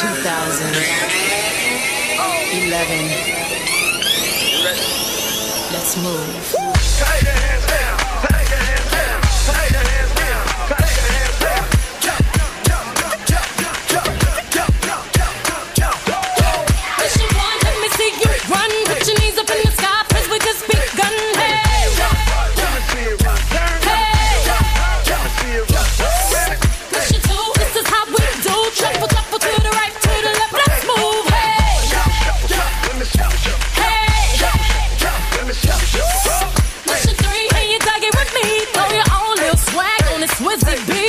2011. Let's move. Take your hands down, take your hands down, take your hands down, take your hands down. Jump, jump, jump, jump, jump, jump, jump, jump, jump, jump. Mission one, let me see you run. Put your knees up in the sky, 'cause we just begun. Hey, Let me see it run. hey. Let me see it run. Mission two, this is how we do. Shuffle, shuffle to the right, to the left. Let's move. Hey, Let me shout, shout. hey. Let me shout, shout. Mission three, hey, you dug it with me. Throw your own little swag on this Swizzy beat.